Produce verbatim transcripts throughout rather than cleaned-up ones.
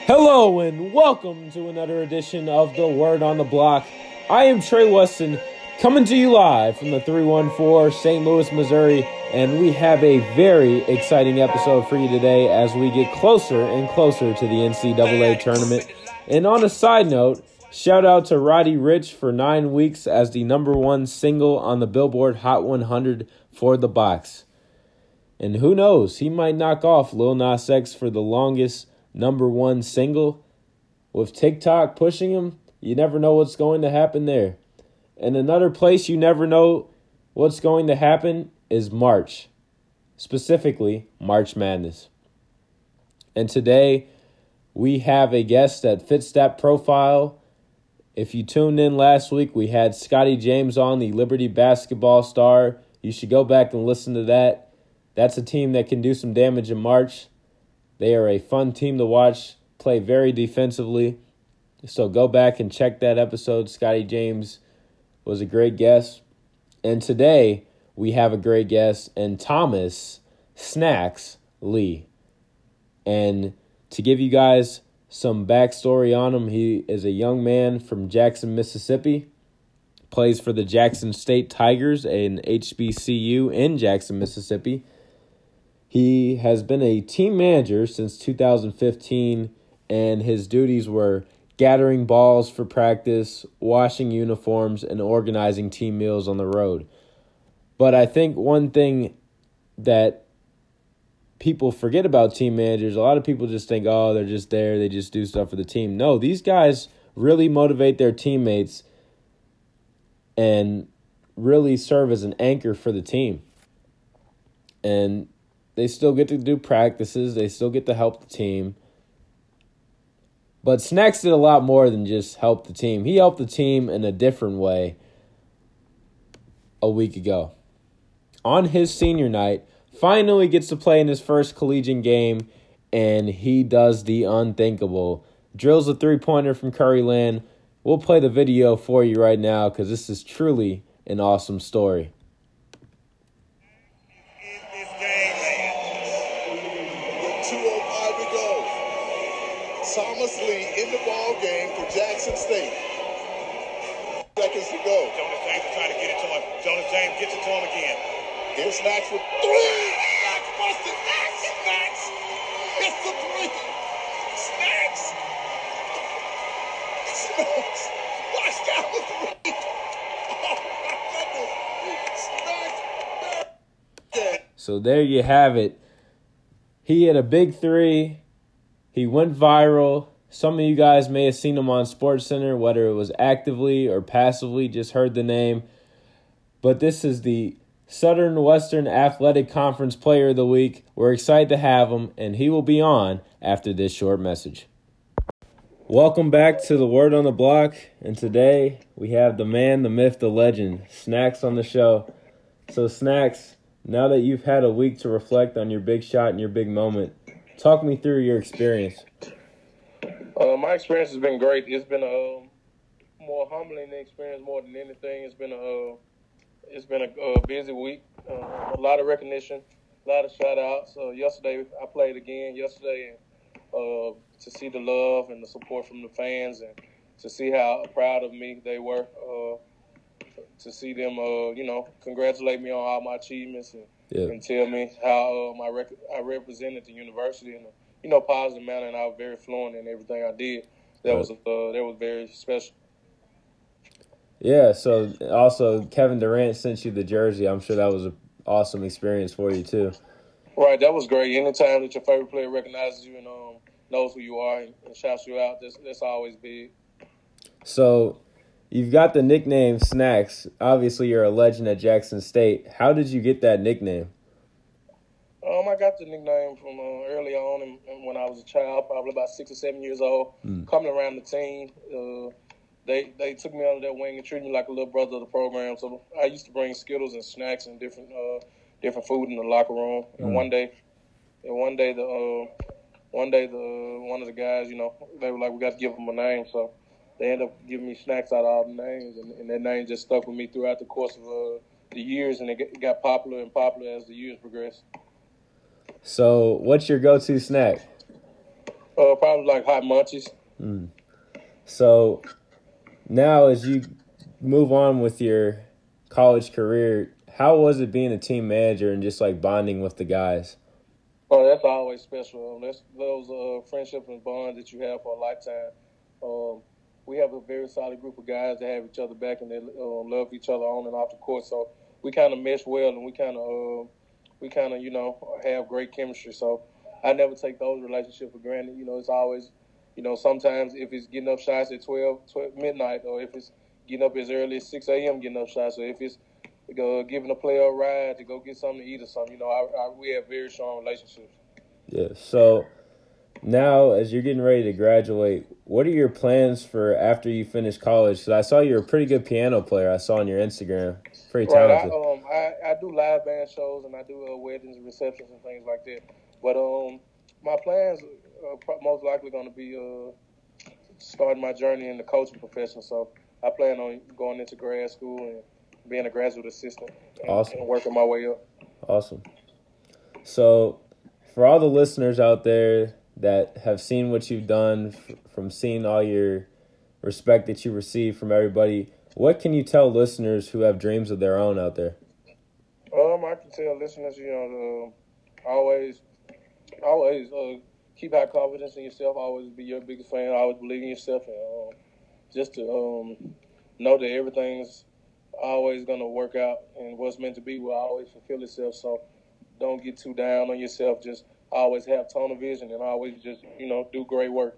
Hello and welcome to another edition of The Word on the Block. I am Trey Weston, coming to you live from the three one four, Saint Louis, Missouri, and we have a very exciting episode for you today as we get closer and closer to the N C double A tournament. And on a side note, shout out to Roddy Ricch for nine weeks as the number one single on the Billboard Hot one hundred for the box. And who knows, he might knock off Lil Nas X for the longest number one single. With TikTok pushing him, you never know what's going to happen there. And another place you never know what's going to happen is March. Specifically, March Madness. And today, we have a guest that fits that profile. If you tuned in last week, we had Scotty James on, the Liberty basketball star. You should go back and listen to that. That's a team that can do some damage in March. They are a fun team to watch, play very defensively. So go back and check that episode. Scotty James was a great guest. And today we have a great guest, and Thomas Snacks Lee. And to give you guys some backstory on him, he is a young man from Jackson, Mississippi. Plays for the Jackson State Tigers, an H B C U in Jackson, Mississippi. He has been a team manager since two thousand fifteen, and his duties were gathering balls for practice, washing uniforms, and organizing team meals on the road. But I think one thing that people forget about team managers, a lot of people just think, oh, they're just there, they just do stuff for the team. No, these guys really motivate their teammates and really serve as an anchor for the team. And they still get to do practices. They still get to help the team. But Snacks did a lot more than just help the team. He helped the team in a different way a week ago. On his senior night, finally gets to play in his first collegiate game, and he does the unthinkable. Drills a three-pointer from Curryland. We'll play the video for you right now because this is truly an awesome story. Thomas Lee in the ball game for Jackson State. Seconds to go. Jonas James is trying to get it to him. Jonas James gets it to him again. Here's Snacks with three. Snacks busted. Snacks. Snacks. It's the three. Snacks. Snacks. Watch out the three. Oh my goodness. Snacks. So there you have it. He had a big three. He went viral. Some of you guys may have seen him on SportsCenter, whether it was actively or passively, just heard the name. But this is the Southern Western Athletic Conference Player of the Week. We're excited to have him, and he will be on after this short message. Welcome back to The Word on the Block, and today we have the man, the myth, the legend, Snacks on the show. So Snacks, now that you've had a week to reflect on your big shot and your big moment, talk me through your experience. Uh, my experience has been great. It's been a um, more humbling experience more than anything. It's been a uh, it's been a uh, busy week. Uh, a lot of recognition, a lot of shout outs. Uh, yesterday I played again. Yesterday, uh, to see the love and the support from the fans, and to see how proud of me they were. Uh, to see them, uh, you know, congratulate me on all my achievements and. Yeah. And tell me how um, I, rec- I represented the university in a you know positive manner, and I was very fluent in everything I did. That right. was uh, that was very special. Yeah. So also Kevin Durant sent you the jersey. I'm sure that was an awesome experience for you too. Right. That was great. Anytime that your favorite player recognizes you and um, knows who you are and, and shouts you out, that's that's always big. So. You've got the nickname Snacks. Obviously, you're a legend at Jackson State. How did you get that nickname? Um, I got the nickname from uh, early on in, in when I was a child, probably about six or seven years old, mm. coming around the team. Uh, they they took me under their wing and treated me like a little brother of the program. So I used to bring Skittles and snacks and different uh, different food in the locker room. Mm. And one day, and one day the uh, one day the one of the guys, you know, they were like, we got to give him a name. So they ended up giving me Snacks out of all the names, and, and that name just stuck with me throughout the course of uh, the years, and it got popular and popular as the years progressed. So what's your go-to snack? Uh, probably like hot munchies. Mm. So now as you move on with your college career, how was it being a team manager and just like bonding with the guys? Oh, that's always special. Um, that's those uh, friendships and bonds that you have for a lifetime. Um, we have a very solid group of guys that have each other back and they um, love each other on and off the court. So we kind of mesh well and we kind of uh, we kind of you know have great chemistry. So I never take those relationships for granted. You know, it's always, you know, sometimes if it's getting up shots at twelve, twelve midnight, or if it's getting up as early as six a.m. getting up shots, or if it's uh, giving a player a ride to go get something to eat or something. You know, I, I, we have very strong relationships. Yeah. So now, as you're getting ready to graduate, what are your plans for after you finish college? Because I saw you're a pretty good piano player. I saw on your Instagram. Pretty talented. Right. I, um, I, I do live band shows and I do uh, weddings and receptions and things like that. But um, my plans are pro- most likely going to be uh, starting my journey in the coaching profession. So I plan on going into grad school and being a graduate assistant. And, Awesome. and working my way up. Awesome. So for all the listeners out there that have seen what you've done, f- from seeing all your respect that you receive from everybody, what can you tell listeners who have dreams of their own out there? Um, I can tell listeners, you know, uh, always, always uh, keep high confidence in yourself. Always be your biggest fan. Always believe in yourself, and um, just to um, know that everything's always gonna work out, and what's meant to be will always fulfill itself. So don't get too down on yourself. Just always have tunnel vision, and always just you know do great work.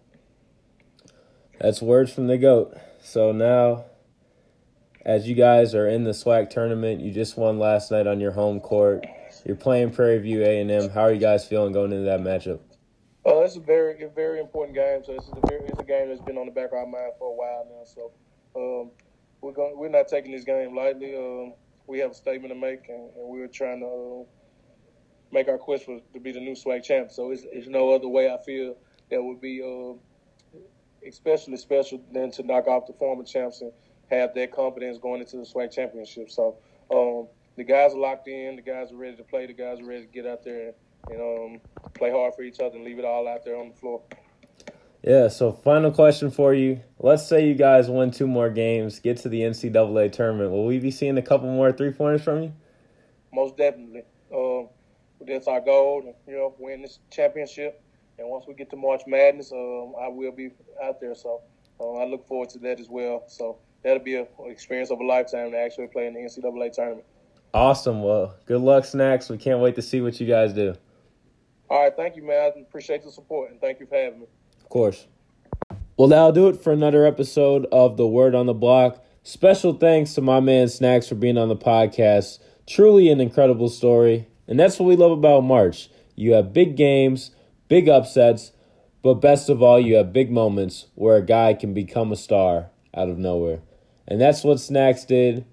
That's words from the GOAT. So now, as you guys are in the SWAC tournament, you just won last night on your home court. You're playing Prairie View A and M. How are you guys feeling going into that matchup? Uh, it's a very, a very important game. So it's a very, it's a game that's been on the back of our mind for a while now. So um, we're going, we're not taking this game lightly. Um, we have a statement to make, and, and we're trying to uh, make our quest for to be the new SWAC champ. So it's, it's no other way I feel that would be uh, especially special than to knock off the former champs and have that confidence going into the SWAC championship. So um, the guys are locked in. The guys are ready to play. The guys are ready to get out there and, and um, play hard for each other and leave it all out there on the floor. Yeah, so final question for you. Let's say you guys win two more games, get to the N C double A tournament. Will we be seeing a couple more three-pointers from you? Most definitely. Um, that's our goal, you know, win this championship. And once we get to March Madness, um, I will be out there. So uh, I look forward to that as well. So that'll be an experience of a lifetime to actually play in the N C double A tournament. Awesome. Well, good luck, Snacks. We can't wait to see what you guys do. All right. Thank you, man. I appreciate the support, and thank you for having me. Of course. Well, that'll do it for another episode of The Word on the Block. Special thanks to my man Snacks for being on the podcast. Truly an incredible story. And that's what we love about March. You have big games, big upsets, but best of all, you have big moments where a guy can become a star out of nowhere. And that's what Snacks did.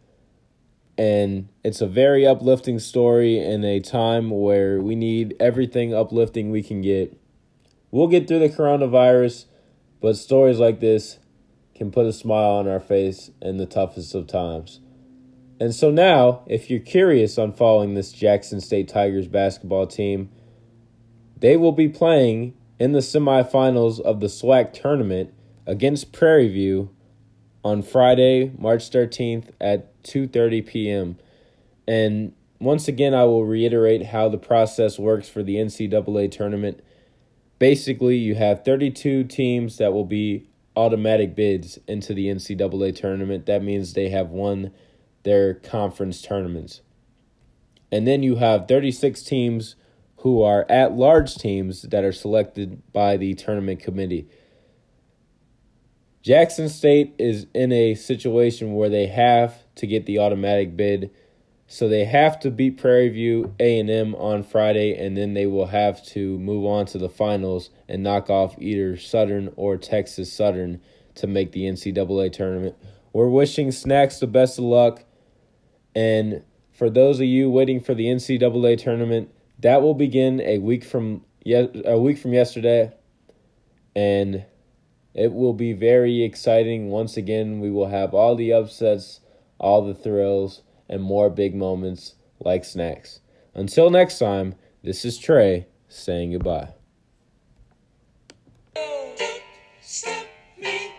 And it's a very uplifting story in a time where we need everything uplifting we can get. We'll get through the coronavirus, but stories like this can put a smile on our face in the toughest of times. And so now, if you're curious on following this Jackson State Tigers basketball team, they will be playing in the semifinals of the SWAC tournament against Prairie View on Friday, March thirteenth at two thirty p.m. And once again, I will reiterate how the process works for the N C double A tournament. Basically, you have thirty-two teams that will be automatic bids into the N C double A tournament. That means they have won their conference tournaments. And then you have thirty-six teams who are at-large teams that are selected by the tournament committee. Jackson State is in a situation where they have to get the automatic bid, so they have to beat Prairie View A and M on Friday, and then they will have to move on to the finals and knock off either Southern or Texas Southern to make the N C double A tournament. We're wishing Snacks the best of luck, and for those of you waiting for the N C double A tournament, that will begin a week from ye- a week from yesterday, and it will be very exciting. Once again, we will have all the upsets, all the thrills, and more big moments like Snacks. Until next time, this is Trey saying goodbye. stop me.